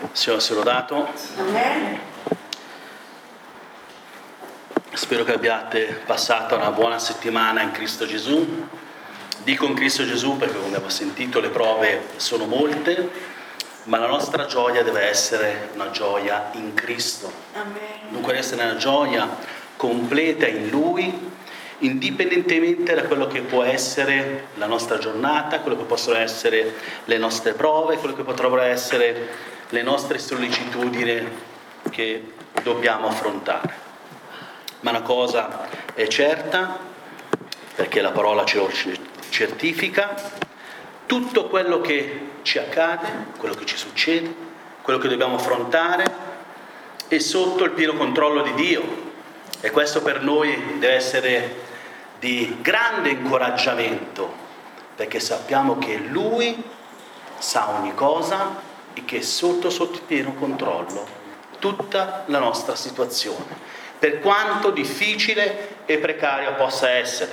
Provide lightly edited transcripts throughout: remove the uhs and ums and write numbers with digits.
Signore sia lodato. Amen. Spero che abbiate passato una buona settimana in Cristo Gesù. Dico in Cristo Gesù perché, come abbiamo sentito, le prove sono molte, ma la nostra gioia deve essere una gioia in Cristo. Amen. Dunque deve essere una gioia completa in Lui, indipendentemente da quello che può essere la nostra giornata, quello che possono essere le nostre prove, quello che potrebbero essere le nostre sollecitudini che dobbiamo affrontare. Ma una cosa è certa, perché la parola ce lo certifica: tutto quello che ci accade, quello che ci succede, quello che dobbiamo affrontare è sotto il pieno controllo di Dio, e questo per noi deve essere di grande incoraggiamento, perché sappiamo che Lui sa ogni cosa e che è sotto il pieno controllo tutta la nostra situazione, per quanto difficile e precaria possa essere.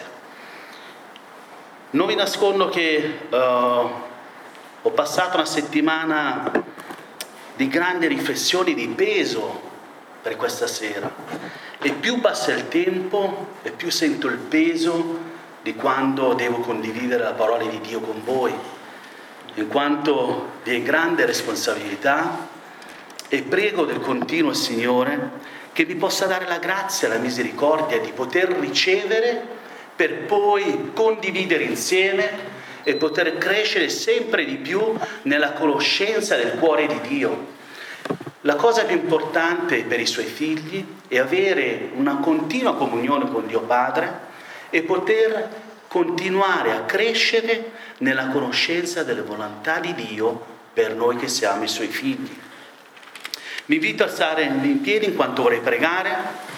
Non vi nascondo che ho passato una settimana di grandi riflessioni, di peso per questa sera, e più passa il tempo e più sento il peso di quando devo condividere la parola di Dio con voi, in quanto vi è grande responsabilità, e prego del continuo il Signore che mi possa dare la grazia e la misericordia di poter ricevere per poi condividere insieme e poter crescere sempre di più nella conoscenza del cuore di Dio. La cosa più importante per i Suoi figli è avere una continua comunione con Dio Padre e poter continuare a crescere nella conoscenza delle volontà di Dio per noi che siamo i Suoi figli. Vi invito a stare in piedi in quanto vorrei pregare.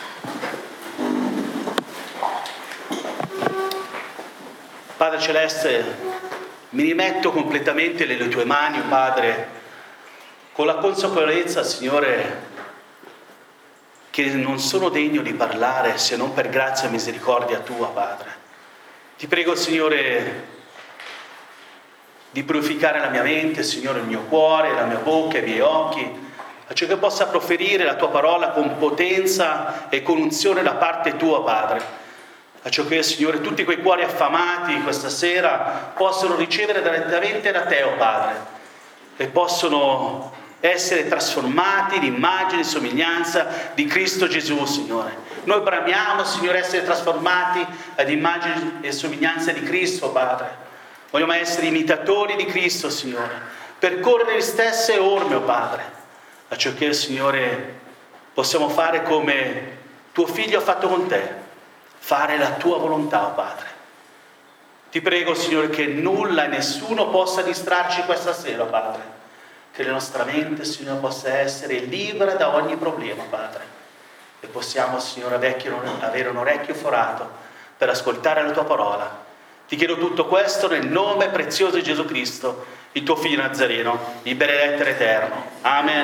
Padre Celeste, mi rimetto completamente nelle Tue mani, Padre, con la consapevolezza, Signore, che non sono degno di parlare se non per grazia e misericordia Tua, Padre. Ti prego, Signore, di purificare la mia mente, Signore, il mio cuore, la mia bocca, i miei occhi, affinché possa proferire la Tua parola con potenza e con unzione da parte Tua, Padre. Affinché, Signore, tutti quei cuori affamati questa sera possano ricevere direttamente da Te, oh Padre, e possono essere trasformati in immagine e somiglianza di Cristo Gesù, Signore. Noi bramiamo, Signore, essere trasformati ad immagine e somiglianza di Cristo, Padre. Vogliamo essere imitatori di Cristo, Signore, percorrere le stesse orme, oh Padre, affinché, Signore, possiamo fare come Tuo Figlio ha fatto con Te, fare la Tua volontà, oh Padre. Ti prego, Signore, che nulla e nessuno possa distrarci questa sera, Padre, che la nostra mente, Signore, possa essere libera da ogni problema, Padre, e possiamo, Signore, avere un orecchio forato per ascoltare la Tua parola. Ti chiedo tutto questo nel nome prezioso di Gesù Cristo, il Tuo Figlio Nazareno, il benedetto eterno. Amen.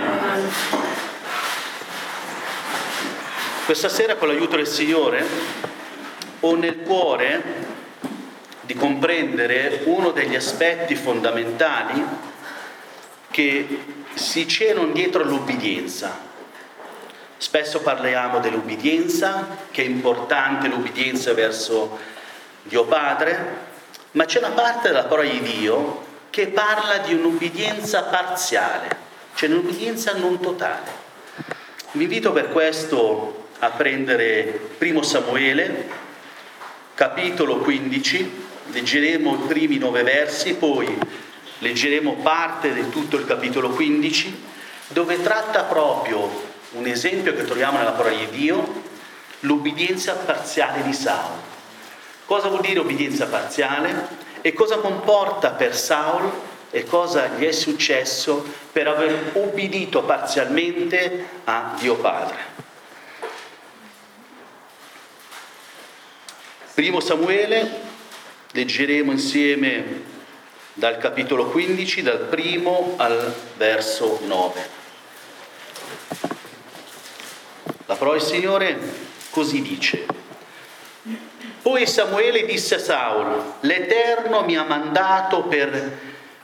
Questa sera, con l'aiuto del Signore, ho nel cuore di comprendere uno degli aspetti fondamentali che si celano dietro all'ubbidienza. Spesso parliamo dell'ubbidienza, che è importante l'ubbidienza verso Dio Padre, ma c'è una parte della parola di Dio che parla di un'ubbidienza parziale, cioè un'ubbidienza non totale. Vi invito per questo a prendere 1 Samuele, capitolo 15, leggeremo i primi 9 versi, poi leggeremo parte di tutto il capitolo 15, dove tratta proprio un esempio che troviamo nella parola di Dio, l'ubbidienza parziale di Saulo. Cosa vuol dire obbedienza parziale e cosa comporta per Saulo e cosa gli è successo per aver obbedito parzialmente a Dio Padre. 1 Samuele, leggeremo insieme dal capitolo 15, dal primo al verso 9. La parola del Signore così dice: Poi Samuele disse a Saulo: l'Eterno mi ha mandato per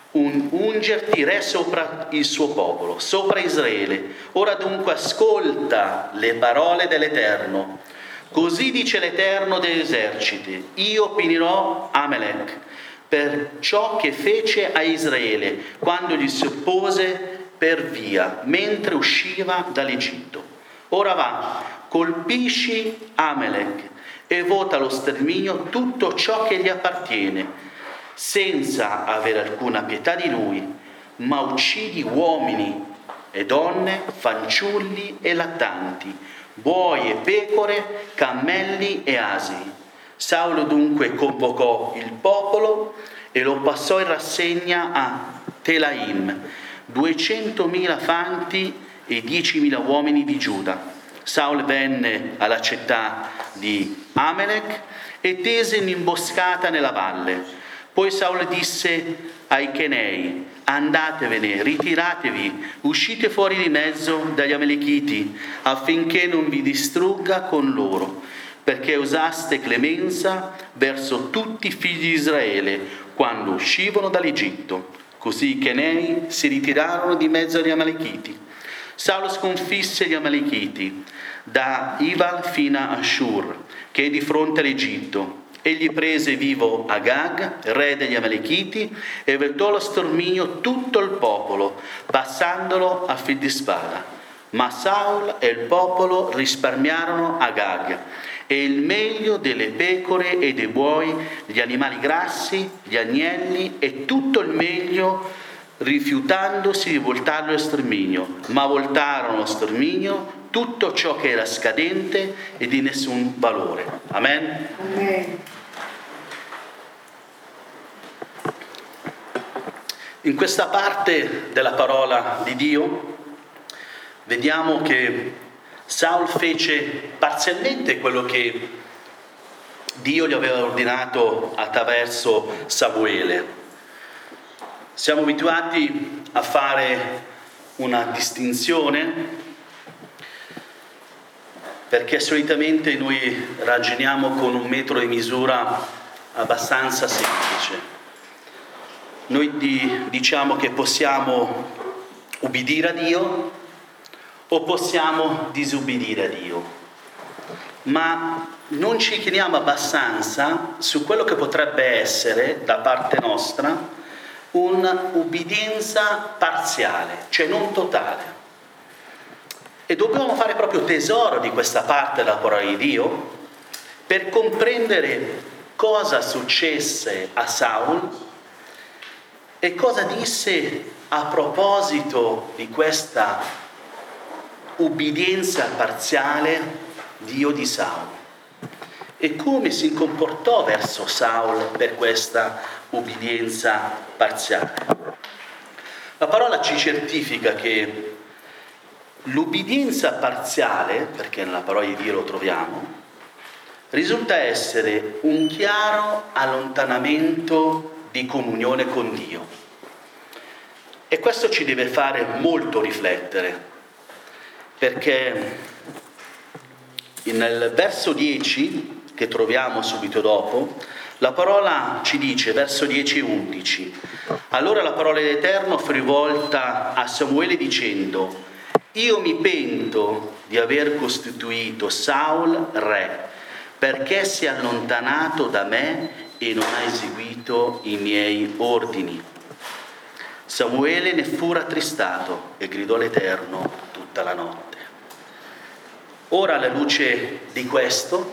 ungerti re sopra il suo popolo, sopra Israele. Ora dunque ascolta le parole dell'Eterno. Così dice l'Eterno degli eserciti: io punirò Amalek per ciò che fece a Israele quando gli si oppose per via mentre usciva dall'Egitto. Ora va, colpisci Amalek e vota allo sterminio tutto ciò che gli appartiene, senza avere alcuna pietà di lui, ma uccidi uomini e donne, fanciulli e lattanti, buoi e pecore, cammelli e asini. Saulo dunque convocò il popolo e lo passò in rassegna a Telaim, 200.000 fanti e 10.000 uomini di Giuda. Saulo venne alla città di Amalek e tese un'imboscata nella valle. Poi Saulo disse ai Chenei: andatevene, ritiratevi, uscite fuori di mezzo dagli Amalechiti, affinché non vi distrugga con loro, perché usaste clemenza verso tutti i figli di Israele quando uscivano dall'Egitto. Così i Chenei si ritirarono di mezzo agli Amalechiti. Saulo sconfisse gli Amalechiti da Ival fino a Shur, che è di fronte all'Egitto. Egli prese vivo Agag, re degli Amalechiti, e vettò allo sterminio tutto il popolo, passandolo a fil di spada. Ma Saul e il popolo risparmiarono Agag e il meglio delle pecore e dei buoi, gli animali grassi, gli agnelli e tutto il meglio, rifiutandosi di voltarlo allo sterminio. Ma voltarono allo sterminio tutto ciò che era scadente e di nessun valore. Amen? Amen. In questa parte della parola di Dio vediamo che Saul fece parzialmente quello che Dio gli aveva ordinato attraverso Samuele. Siamo abituati a fare una distinzione perché solitamente noi ragioniamo con un metro di misura abbastanza semplice. Noi diciamo che possiamo ubbidire a Dio o possiamo disubbidire a Dio, ma non ci chiniamo abbastanza su quello che potrebbe essere da parte nostra un'ubbidienza parziale, cioè non totale. E dobbiamo fare proprio tesoro di questa parte della parola di Dio per comprendere cosa successe a Saul e cosa disse a proposito di questa ubbidienza parziale Dio di Saul e come si comportò verso Saul per questa ubbidienza parziale. La parola ci certifica che l'ubbidienza parziale, perché nella parola di Dio lo troviamo, risulta essere un chiaro allontanamento di comunione con Dio. E questo ci deve fare molto riflettere, perché nel verso 10, che troviamo subito dopo, la parola ci dice, verso 10 e 11, allora la parola dell'Eterno fu rivolta a Samuele dicendo: io mi pento di aver costituito Saul re, perché si è allontanato da me e non ha eseguito i miei ordini. Samuele ne fu rattristato e gridò all'Eterno tutta la notte. Ora, alla luce di questo,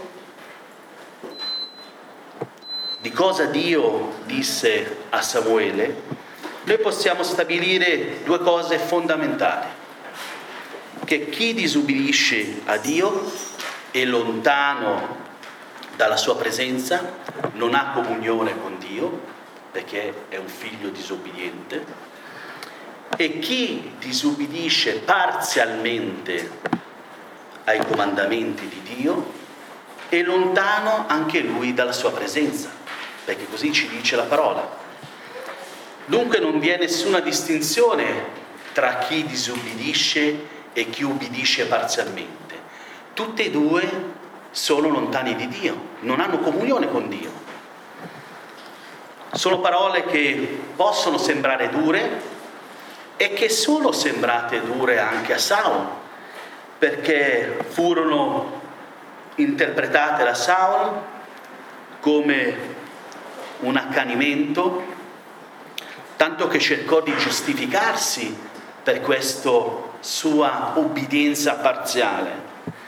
di cosa Dio disse a Samuele, noi possiamo stabilire due cose fondamentali: che chi disubbidisce a Dio è lontano dalla sua presenza, non ha comunione con Dio, perché è un figlio disobbediente, e chi disubbidisce parzialmente ai comandamenti di Dio è lontano anche lui dalla sua presenza, perché così ci dice la parola. Dunque non vi è nessuna distinzione tra chi disubbidisce e chi ubbidisce parzialmente. Tutti e due sono lontani di Dio, non hanno comunione con Dio. Sono parole che possono sembrare dure e che sono sembrate dure anche a Saul, perché furono interpretate da Saul come un accanimento, tanto che cercò di giustificarsi per questa sua obbedienza parziale.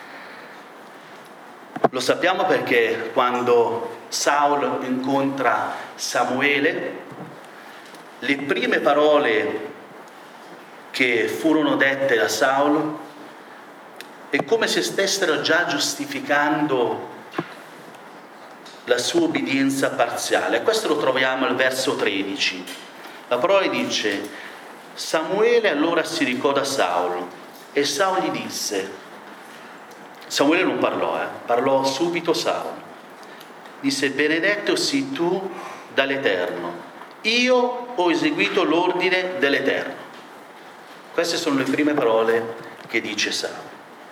Lo sappiamo perché quando Saul incontra Samuele, le prime parole che furono dette da Saul è come se stessero già giustificando la sua obbedienza parziale. Questo lo troviamo al verso 13. La parola dice: Samuele allora si recò da Saul e Saul gli disse, Samuele non parlò, parlò subito Saul, disse: benedetto sii tu dall'Eterno, io ho eseguito l'ordine dell'Eterno. Queste sono le prime parole che dice Saul.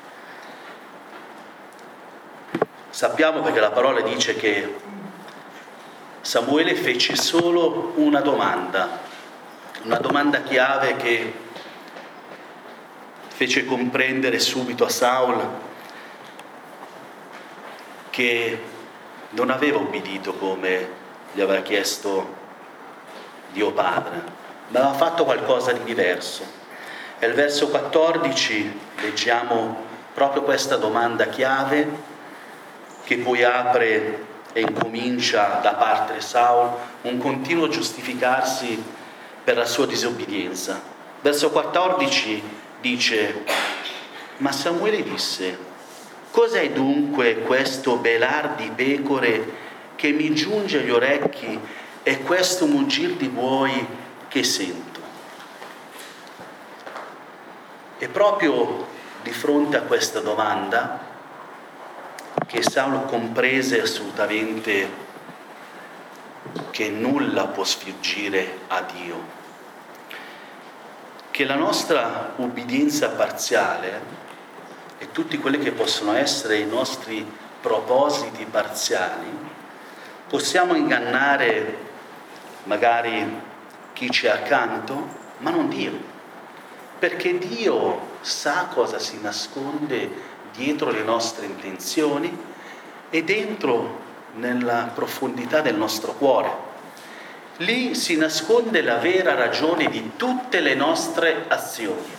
Sappiamo perché la parola dice che Samuele fece solo una domanda chiave che fece comprendere subito a Saul che non aveva obbedito come gli aveva chiesto Dio Padre, ma aveva fatto qualcosa di diverso. E al verso 14 leggiamo proprio questa domanda chiave che poi apre e incomincia da parte di Saul un continuo giustificarsi per la sua disobbedienza. Verso 14 dice: ma Samuele disse: cos'è dunque questo belar di pecore che mi giunge agli orecchi e questo muggir di buoi che sento? E proprio di fronte a questa domanda che Saul comprese assolutamente che nulla può sfuggire a Dio, che la nostra obbedienza parziale e tutti quelli che possono essere i nostri propositi parziali, possiamo ingannare magari chi ci è accanto, ma non Dio, perché Dio sa cosa si nasconde dietro le nostre intenzioni e dentro nella profondità del nostro cuore. Lì si nasconde la vera ragione di tutte le nostre azioni.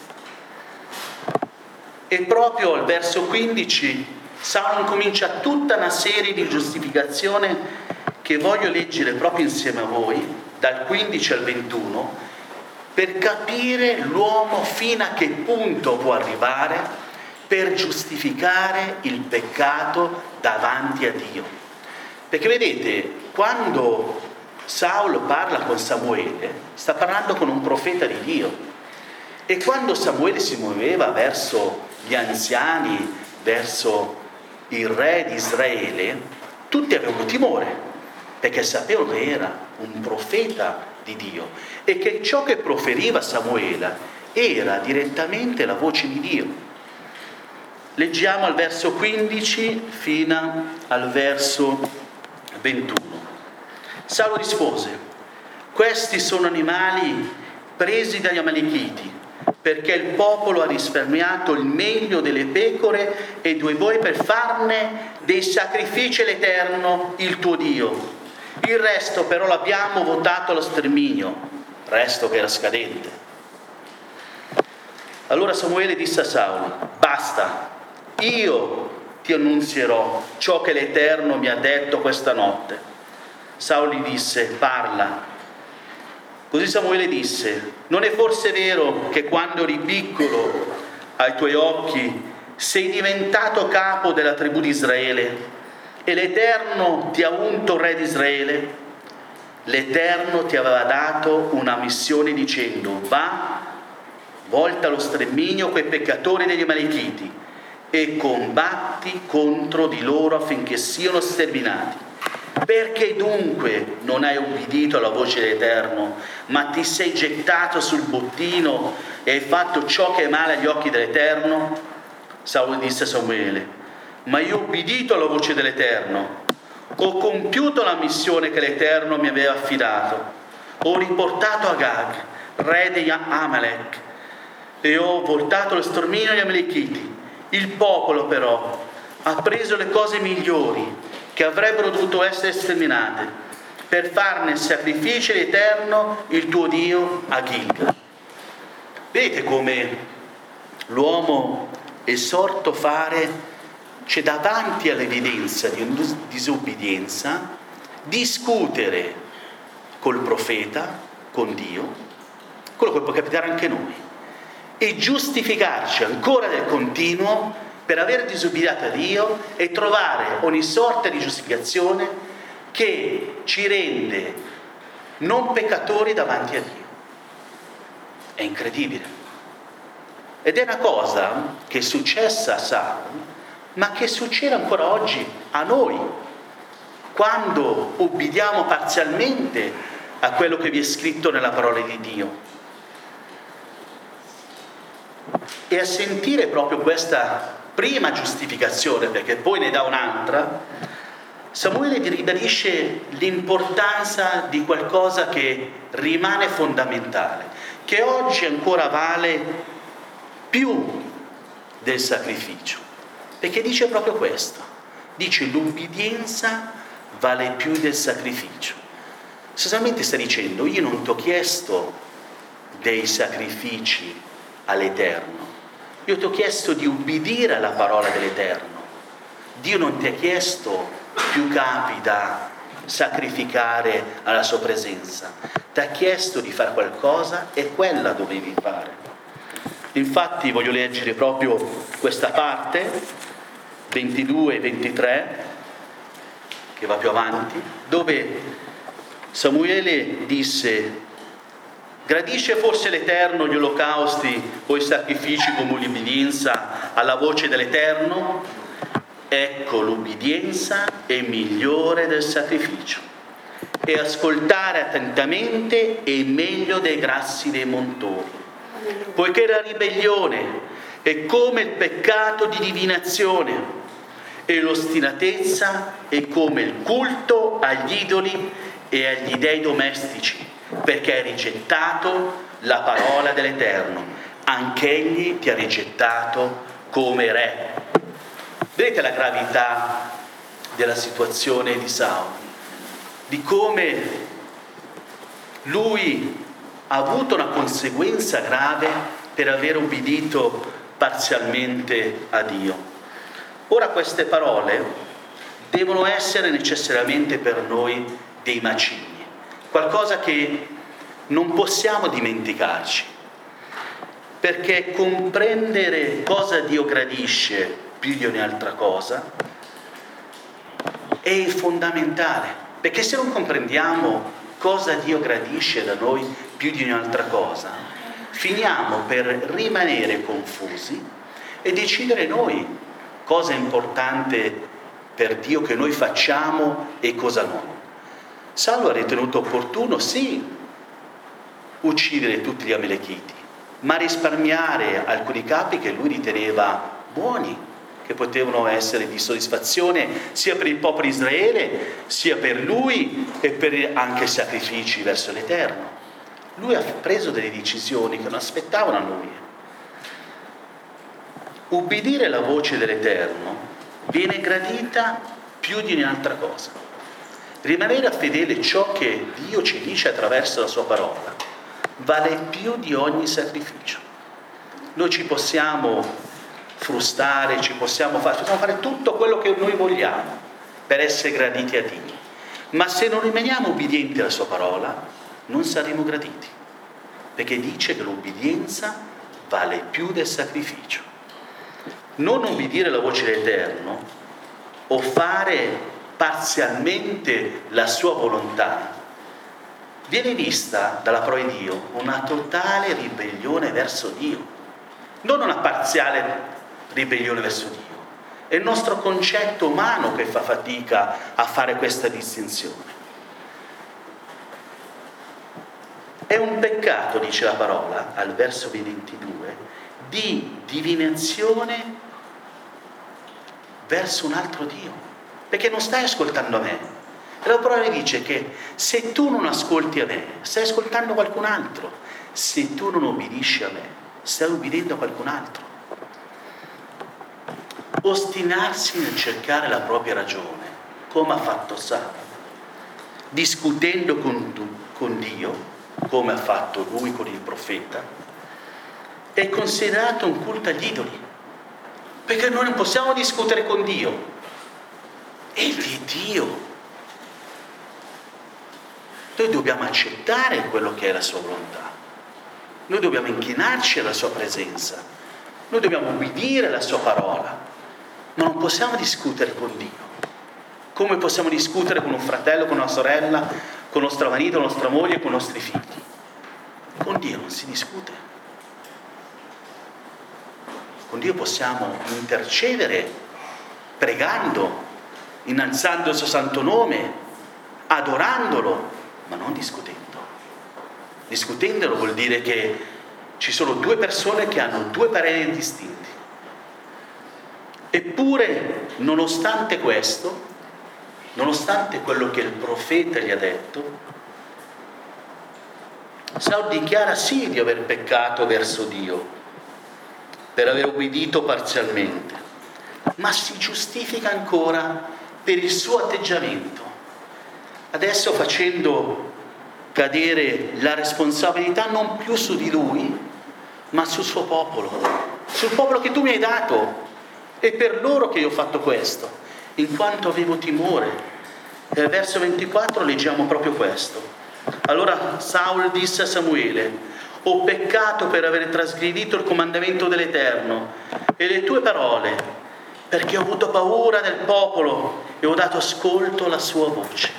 E proprio al verso 15 Saul comincia tutta una serie di giustificazioni che voglio leggere proprio insieme a voi, dal 15 al 21, per capire l'uomo fino a che punto può arrivare per giustificare il peccato davanti a Dio. Perché vedete, quando Saul parla con Samuele, sta parlando con un profeta di Dio. E quando Samuele si muoveva verso gli anziani, verso il re di Israele, tutti avevano timore, perché sapevano che era un profeta di Dio e che ciò che proferiva Samuele era direttamente la voce di Dio. Leggiamo al verso 15 fino al verso 21. Saul rispose: questi sono animali presi dagli Amalechiti, perché il popolo ha risparmiato il meglio delle pecore e 2 boi per farne dei sacrifici all'Eterno, il tuo Dio. Il resto però l'abbiamo votato allo sterminio, resto che era scadente. Allora Samuele disse a Saul: basta, io ti annunzierò ciò che l'Eterno mi ha detto questa notte. Saul gli disse: parla. Così Samuele disse: non è forse vero che quando eri piccolo ai tuoi occhi sei diventato capo della tribù di Israele e l'Eterno ti ha unto re di Israele? L'Eterno ti aveva dato una missione dicendo: va, volta allo sterminio quei peccatori degli Amalechiti e combatti contro di loro affinché siano sterminati. Perché dunque non hai ubbidito alla voce dell'Eterno, ma ti sei gettato sul bottino e hai fatto ciò che è male agli occhi dell'Eterno? Saul disse a Samuele: ma io ho ubbidito alla voce dell'Eterno. Ho compiuto la missione che l'Eterno mi aveva affidato. Ho riportato Agag, re di Amalek, e ho voltato lo sterminio agli Amalekiti. Il popolo però ha preso le cose migliori che avrebbero dovuto essere sterminate per farne sacrifici all'Eterno, il tuo Dio, a Gilgal. Vedete come l'uomo è sorto fare, c'è davanti all'evidenza di una disobbedienza, discutere col profeta, con Dio, quello che può capitare anche a noi, e giustificarci ancora nel continuo per aver disobbedito a Dio e trovare ogni sorta di giustificazione che ci rende non peccatori davanti a Dio. È incredibile. Ed è una cosa che è successa a Saulo, ma che succede ancora oggi a noi, quando obbediamo parzialmente a quello che vi è scritto nella parola di Dio. E a sentire proprio questa prima giustificazione, perché poi ne dà un'altra, Samuele vi ribadisce l'importanza di qualcosa che rimane fondamentale, che oggi ancora vale più del sacrificio, perché dice proprio questo, dice l'ubbidienza vale più del sacrificio. Sostanzialmente sta dicendo, io non ti ho chiesto dei sacrifici all'Eterno, io ti ho chiesto di ubbidire alla parola dell'Eterno. Dio non ti ha chiesto più capi da sacrificare alla sua presenza, ti ha chiesto di fare qualcosa e quella dovevi fare. Infatti voglio leggere proprio questa parte 22 e 23 che va più avanti, dove Samuele disse: gradisce forse l'Eterno gli olocausti o i sacrifici come l'ubbidienza alla voce dell'Eterno? Ecco, l'ubbidienza è migliore del sacrificio, e ascoltare attentamente è meglio dei grassi dei montori, poiché la ribellione è come il peccato di divinazione e l'ostinatezza è come il culto agli idoli e agli dei domestici, perché hai rigettato la parola dell'Eterno, anch'egli ti ha rigettato come re. Vedete la gravità della situazione di Saulo, di come lui ha avuto una conseguenza grave per aver ubbidito parzialmente a Dio. Ora queste parole devono essere necessariamente per noi dei macigni, qualcosa che non possiamo dimenticarci, perché comprendere cosa Dio gradisce più di ogni altra cosa è fondamentale, perché se non comprendiamo cosa Dio gradisce da noi più di ogni altra cosa, finiamo per rimanere confusi e decidere noi cosa è importante per Dio che noi facciamo e cosa no. Saulo ha ritenuto opportuno sì uccidere tutti gli Amalekiti, ma risparmiare alcuni capi che lui riteneva buoni, che potevano essere di soddisfazione sia per il popolo di Israele, sia per lui e per anche sacrifici verso l'Eterno. Lui ha preso delle decisioni che non aspettavano a lui. Ubbidire la voce dell'Eterno viene gradita più di ogni altra cosa. Rimanere fedele a ciò che Dio ci dice attraverso la sua parola vale più di ogni sacrificio. Noi ci possiamo frustare, possiamo fare tutto quello che noi vogliamo per essere graditi a Dio, ma se non rimaniamo obbedienti alla sua parola non saremo graditi, perché dice che l'obbedienza vale più del sacrificio. Non obbedire alla voce dell'Eterno o fare parzialmente la sua volontà viene vista dalla parola di Dio una totale ribellione verso Dio, non una parziale ribellione verso Dio. È il nostro concetto umano che fa fatica a fare questa distinzione. È un peccato, dice la parola al verso 22, di divinazione verso un altro Dio. perché non stai ascoltando me. E la parola dice che se tu non ascolti a me, stai ascoltando qualcun altro. Se tu non obbedisci a me, stai obbedendo a qualcun altro. Ostinarsi nel cercare la propria ragione, come ha fatto Satana, discutendo con Dio, come ha fatto lui con il profeta, è considerato un culto agli idoli, perché noi non possiamo discutere con Dio. Egli è Dio. Noi dobbiamo accettare quello che è la sua volontà. Noi dobbiamo inchinarci alla sua presenza. Noi dobbiamo obbedire alla sua parola. Ma non possiamo discutere con Dio. Come possiamo discutere con un fratello, con una sorella, con nostro marito, nostra moglie, con i nostri figli? Con Dio non si discute. Con Dio possiamo intercedere pregando, innalzando il suo santo nome, adorandolo, ma non discutendo. Discutendolo vuol dire che ci sono due persone che hanno due pareri distinti. Eppure, nonostante questo, nonostante quello che il profeta gli ha detto, Saul dichiara sì di aver peccato verso Dio, per aver obbedito parzialmente, ma si giustifica ancora per il suo atteggiamento, adesso facendo cadere la responsabilità non più su di lui, ma sul suo popolo, sul popolo che tu mi hai dato. È per loro che io ho fatto questo, in quanto avevo timore. Nel verso 24 leggiamo proprio questo. Allora Saul disse a Samuele: ho peccato per aver trasgredito il comandamento dell'Eterno e le tue parole, perché ho avuto paura del popolo e ho dato ascolto alla sua voce.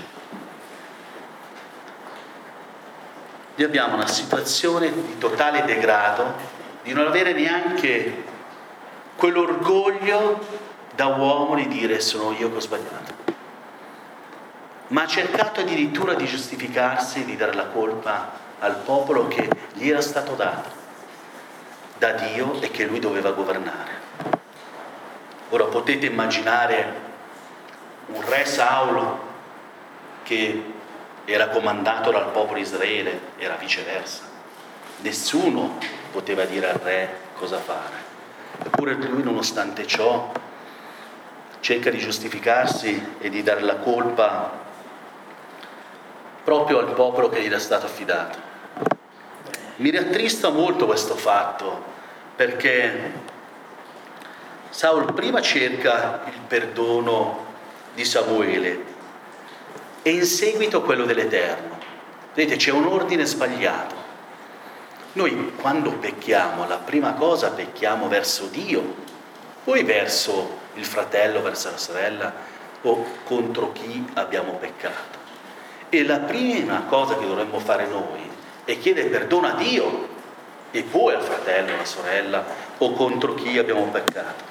Noi abbiamo una situazione di totale degrado, di non avere neanche quell'orgoglio da uomo di dire sono io che ho sbagliato, ma ha cercato addirittura di giustificarsi, di dare la colpa al popolo che gli era stato dato da Dio e che lui doveva governare. Ora potete immaginare un re Saulo che era comandato dal popolo di Israele, era viceversa. Nessuno poteva dire al re cosa fare. Eppure lui, nonostante ciò, cerca di giustificarsi e di dare la colpa proprio al popolo che gli era stato affidato. Mi rattrista molto questo fatto, perché Saul prima cerca il perdono di Samuele e in seguito quello dell'Eterno. Vedete, c'è un ordine sbagliato. Noi quando pecchiamo, la prima cosa pecchiamo verso Dio, poi verso il fratello, verso la sorella o contro chi abbiamo peccato. E la prima cosa che dovremmo fare noi è chiedere perdono a Dio e poi al fratello, alla sorella o contro chi abbiamo peccato.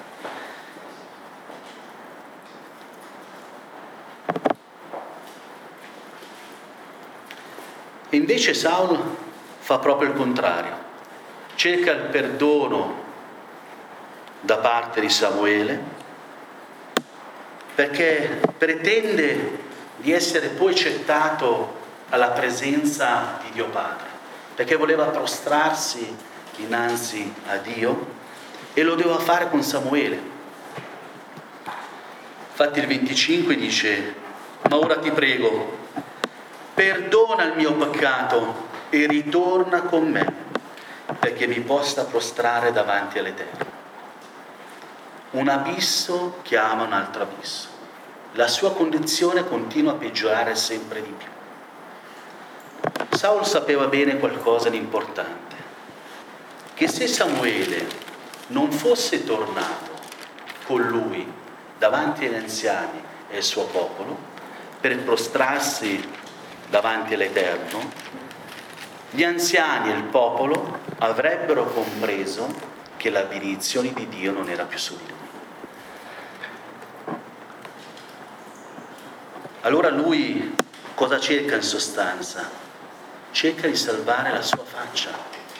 E invece Saul fa proprio il contrario, cerca il perdono da parte di Samuele, perché pretende di essere poi accettato alla presenza di Dio Padre, perché voleva prostrarsi innanzi a Dio e lo doveva fare con Samuele. Infatti il 25 dice: ma ora ti prego, perdona il mio peccato e ritorna con me, perché mi possa prostrare davanti all'Eterno. Un abisso chiama un altro abisso. La sua condizione continua a peggiorare sempre di più. Saul sapeva bene qualcosa di importante, che se Samuele non fosse tornato con lui davanti agli anziani e al suo popolo per prostrarsi davanti all'Eterno, gli anziani e il popolo avrebbero compreso che la benedizione di Dio non era più su di lui. Allora lui cosa cerca in sostanza? Cerca di salvare la sua faccia.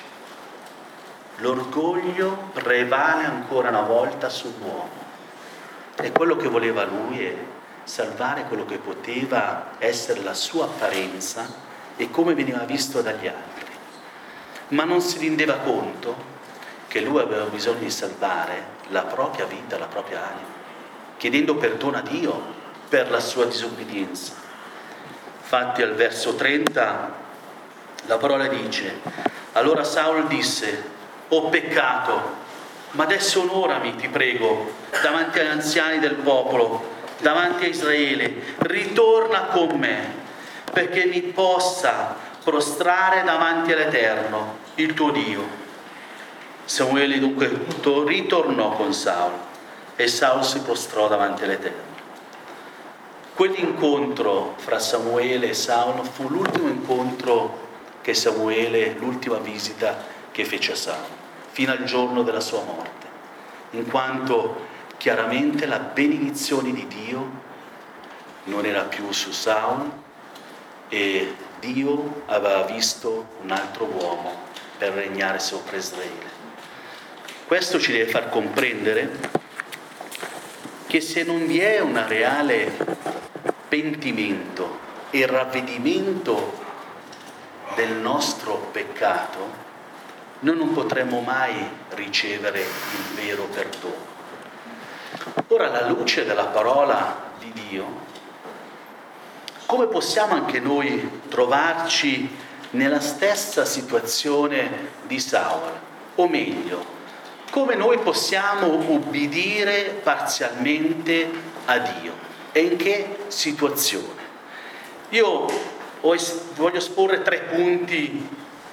L'orgoglio prevale ancora una volta sull'uomo. E quello che voleva lui è salvare quello che poteva essere la sua apparenza e come veniva visto dagli altri, ma non si rendeva conto che lui aveva bisogno di salvare la propria vita, la propria anima, chiedendo perdono a Dio per la sua disobbedienza. Infatti al verso 30 la parola dice: allora Saulo disse: ho peccato, ma adesso onorami, ti prego, davanti agli anziani del popolo, davanti a Israele, ritorna con me, perché mi possa prostrare davanti all'Eterno, il tuo Dio. Samuele dunque ritornò con Saulo e Saulo si prostrò davanti all'Eterno. Quell'incontro fra Samuele e Saulo fu l'ultimo incontro che Samuele, l'ultima visita che fece a Saulo, fino al giorno della sua morte, in quanto chiaramente la benedizione di Dio non era più su Saulo e Dio aveva visto un altro uomo per regnare sopra Israele. Questo ci deve far comprendere che se non vi è un reale pentimento e ravvedimento del nostro peccato, noi non potremo mai ricevere il vero perdono. Ora, alla luce della parola di Dio, come possiamo anche noi trovarci nella stessa situazione di Saulo? O meglio, come noi possiamo ubbidire parzialmente a Dio e in che situazione? Io voglio esporre 3 punti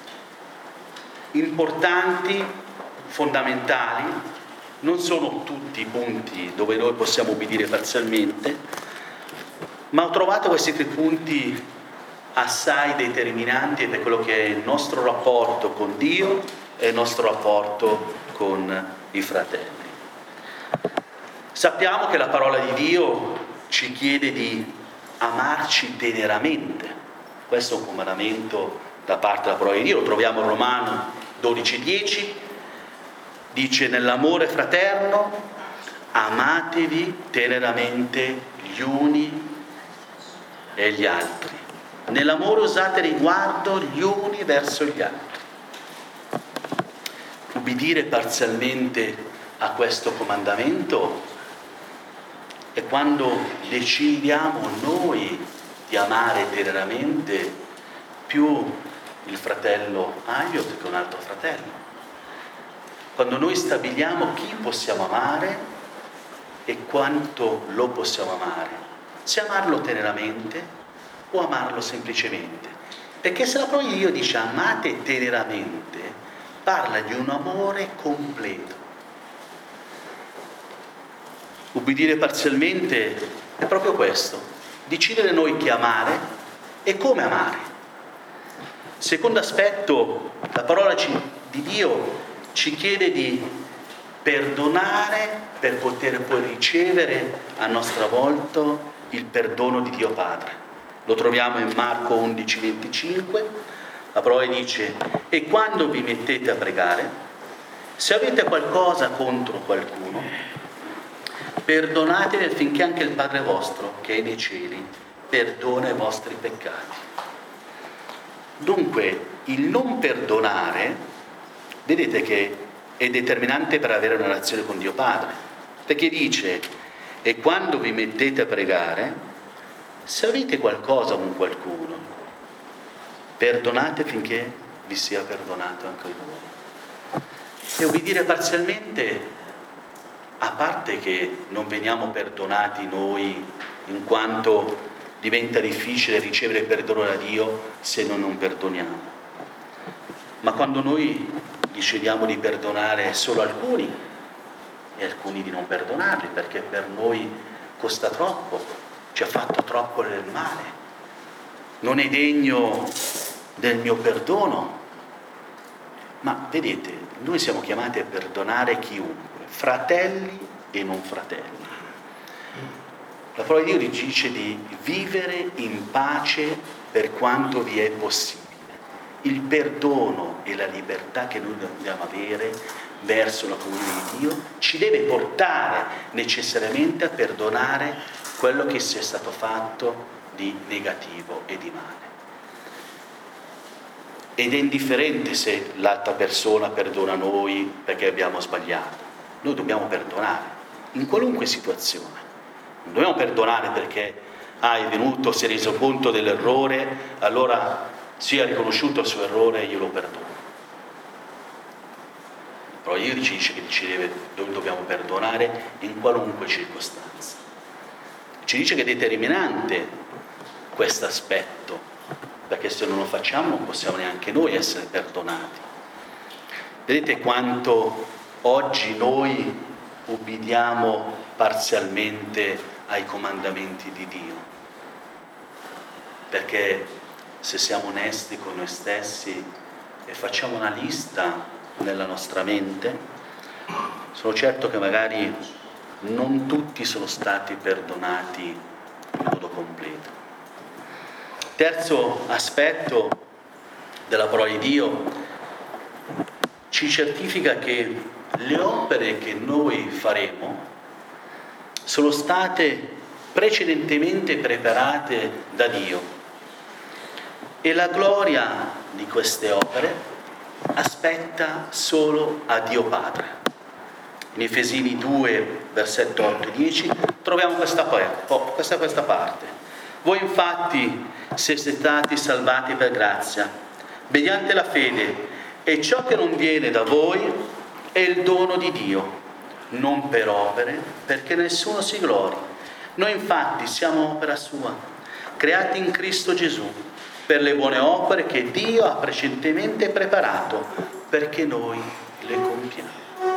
importanti, fondamentali. Non sono tutti i punti dove noi possiamo ubbidire parzialmente, ma ho trovato questi 3 punti assai determinanti per quello che è il nostro rapporto con Dio e il nostro rapporto con i fratelli. Sappiamo che la parola di Dio ci chiede di amarci teneramente. Questo è un comandamento da parte della parola di Dio. Lo troviamo in Romano 12,10. Dice: nell'amore fraterno amatevi teneramente gli uni e gli altri. Nell'amore usate riguardo gli uni verso gli altri. Ubbidire parzialmente a questo comandamento è quando decidiamo noi di amare teneramente più il fratello Aiot che un altro fratello. Quando noi stabiliamo chi possiamo amare e quanto lo possiamo amare, se amarlo teneramente o amarlo semplicemente. Perché se la parola di Dio dice amate teneramente, parla di un amore completo. Ubbidire parzialmente è proprio questo: decidere noi chi amare e come amare. Secondo aspetto, la parola di Dio ci chiede di perdonare per poter poi ricevere a nostra volta il perdono di Dio Padre. Lo troviamo in Marco 11,25. La parola dice: e quando vi mettete a pregare, se avete qualcosa contro qualcuno, perdonatevi affinché anche il Padre vostro, che è nei cieli, perdona i vostri peccati. Dunque, il non perdonare, vedete che è determinante per avere una relazione con Dio Padre, perché dice: e quando vi mettete a pregare, se avete qualcosa con qualcuno, perdonate finché vi sia perdonato anche voi. E obbedire parzialmente, a parte che non veniamo perdonati noi, in quanto diventa difficile ricevere il perdono da Dio se non perdoniamo, ma quando noi decidiamo di perdonare solo alcuni e alcuni di non perdonarli perché per noi costa troppo, ci ha fatto troppo del male, non è degno del mio perdono. Ma vedete, noi siamo chiamati a perdonare chiunque, fratelli e non fratelli. La parola di Dio dice di vivere in pace per quanto vi è possibile. Il perdono e la libertà che noi dobbiamo avere verso la comunione di Dio ci deve portare necessariamente a perdonare quello che sia stato fatto di negativo e di male. Ed è indifferente se l'altra persona perdona noi perché abbiamo sbagliato. Noi dobbiamo perdonare, in qualunque situazione. Non dobbiamo perdonare perché è venuto, si è reso conto dell'errore, allora si è riconosciuto il suo errore e io lo perdono. Però Dio ci dice che noi dobbiamo perdonare in qualunque circostanza. Ci dice che è determinante questo aspetto, perché se non lo facciamo non possiamo neanche noi essere perdonati. Vedete quanto oggi noi ubbidiamo parzialmente ai comandamenti di Dio? Perché se siamo onesti con noi stessi e facciamo una lista nella nostra mente, sono certo che magari non tutti sono stati perdonati in modo completo. Terzo aspetto della parola di Dio ci certifica che le opere che noi faremo sono state precedentemente preparate da Dio e la gloria di queste opere aspetta solo a Dio Padre. In Efesini 2, versetto 8 e 10 troviamo questa parte. Voi infatti siete stati salvati per grazia, mediante la fede, e ciò che non viene da voi è il dono di Dio, non per opere, perché nessuno si glori. Noi infatti siamo opera sua, creati in Cristo Gesù, per le buone opere che Dio ha precedentemente preparato perché noi le compiamo.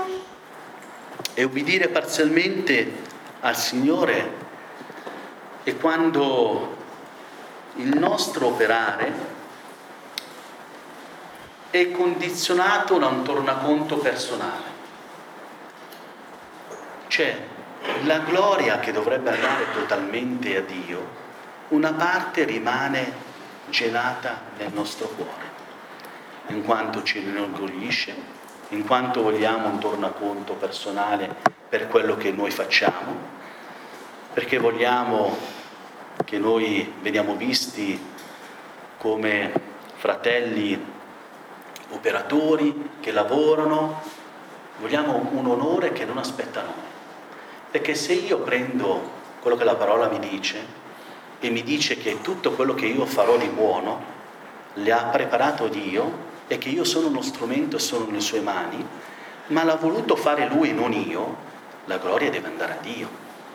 E ubbidire parzialmente al Signore è quando il nostro operare è condizionato da un tornaconto personale. Cioè, la gloria che dovrebbe andare totalmente a Dio, una parte rimane gelata nel nostro cuore, in quanto ci inorgoglisce, in quanto vogliamo un tornaconto personale per quello che noi facciamo, perché vogliamo che noi veniamo visti come fratelli operatori che lavorano, vogliamo un onore che non aspetta noi. Perché se io prendo quello che la parola mi dice e mi dice che tutto quello che io farò di buono le ha preparato Dio e che io sono uno strumento e sono nelle sue mani, ma l'ha voluto fare Lui, non io, la gloria deve andare a Dio.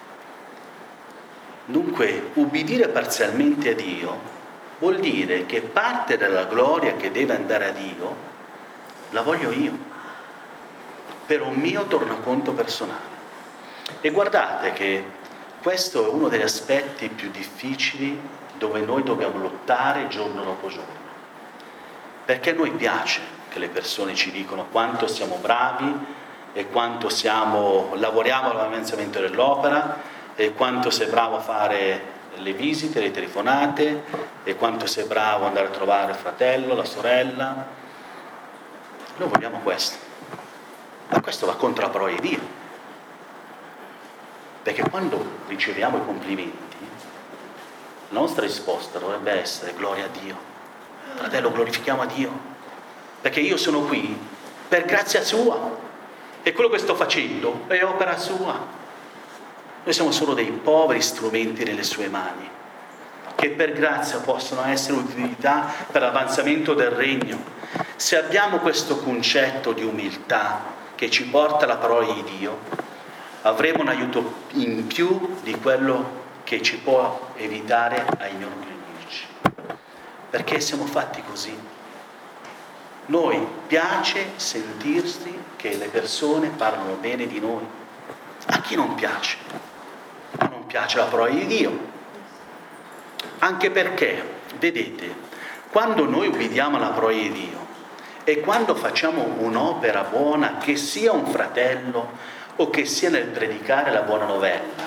Dunque, ubbidire parzialmente a Dio vuol dire che parte della gloria che deve andare a Dio la voglio io, per un mio tornaconto personale. E guardate che questo è uno degli aspetti più difficili dove noi dobbiamo lottare giorno dopo giorno. Perché a noi piace che le persone ci dicono quanto siamo bravi e quanto lavoriamo all'avanzamento dell'opera e quanto sei bravo a fare le visite, le telefonate e quanto sei bravo ad andare a trovare il fratello, la sorella. Noi vogliamo questo. Ma questo va contro la parola di Dio. Perché quando riceviamo i complimenti, la nostra risposta dovrebbe essere gloria a Dio. Fratello, glorifichiamo a Dio, perché io sono qui per grazia sua e quello che sto facendo è opera sua. Noi siamo solo dei poveri strumenti nelle sue mani, che per grazia possono essere utilità per l'avanzamento del regno. Se abbiamo questo concetto di umiltà che ci porta alla parola di Dio, avremo un aiuto in più di quello che ci può evitare a inorgoglirci. Perché siamo fatti così. Noi piace sentirsi che le persone parlano bene di noi. A chi non piace? Ma non piace la parola di Dio. Anche perché, vedete, quando noi ubbidiamo alla parola di Dio e quando facciamo un'opera buona, che sia un fratello o che sia nel predicare la buona novella,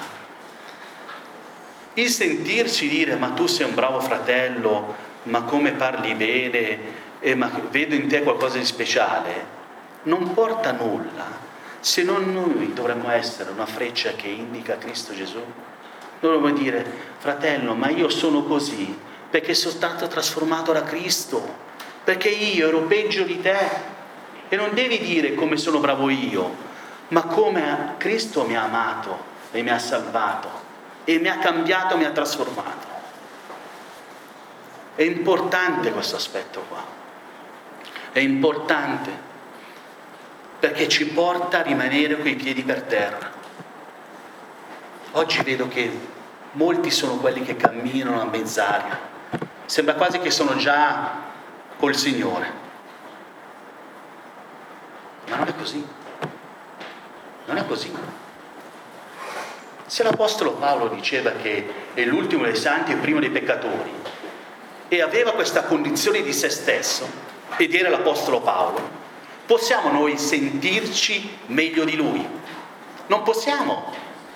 il sentirci dire ma tu sei un bravo fratello, ma come parli bene, ma vedo in te qualcosa di speciale, non porta nulla, se non noi dovremmo essere una freccia che indica Cristo Gesù. Dovremmo dire: fratello, ma io sono così perché sono stato trasformato da Cristo, perché io ero peggio di te. E non devi dire come sono bravo io, ma come Cristo mi ha amato e mi ha salvato e mi ha cambiato, mi ha trasformato. È importante questo aspetto qua, è importante perché ci porta a rimanere coi piedi per terra. Oggi vedo che molti sono quelli che camminano a mezz'aria, sembra quasi che sono già col Signore, ma non è così, non è così. Se l'Apostolo Paolo diceva che è l'ultimo dei santi e il primo dei peccatori, e aveva questa condizione di se stesso, ed era l'Apostolo Paolo, possiamo noi sentirci meglio di lui? Non possiamo,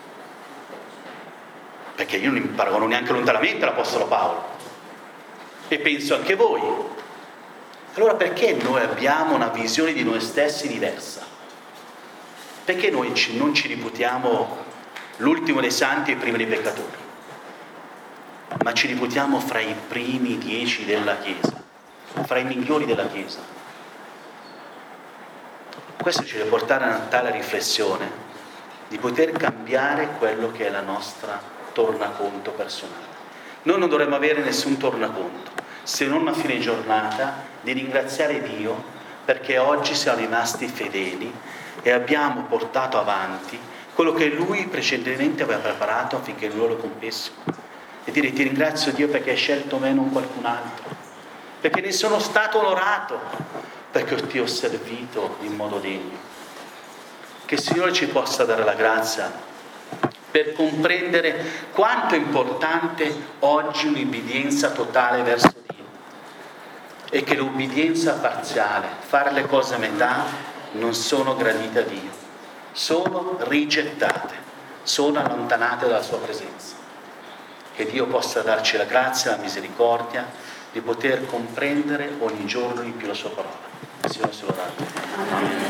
perché io non mi paragono neanche lontanamente all'Apostolo Paolo, e penso anche voi. Allora perché noi abbiamo una visione di noi stessi diversa? Perché noi non ci reputiamo l'ultimo dei santi e il primo dei peccatori, ma ci reputiamo fra i primi 10 della Chiesa, fra i migliori della Chiesa? Questo ci deve portare a una tale riflessione di poter cambiare quello che è la nostra tornaconto personale. Noi non dovremmo avere nessun tornaconto, se non a fine giornata di ringraziare Dio perché oggi siamo rimasti fedeli e abbiamo portato avanti quello che Lui precedentemente aveva preparato affinché noi lo compissimo, e dire: ti ringrazio Dio perché hai scelto me e non qualcun altro, perché ne sono stato onorato, perché ti ho servito in modo degno. Che il Signore ci possa dare la grazia per comprendere quanto è importante oggi un'obbedienza totale verso Dio, e che l'obbedienza parziale, fare le cose a metà, non sono gradite a Dio, sono rigettate, sono allontanate dalla sua presenza. Che Dio possa darci la grazia e la misericordia di poter comprendere ogni giorno di più la sua parola. Il Signore se lo dà. Amen.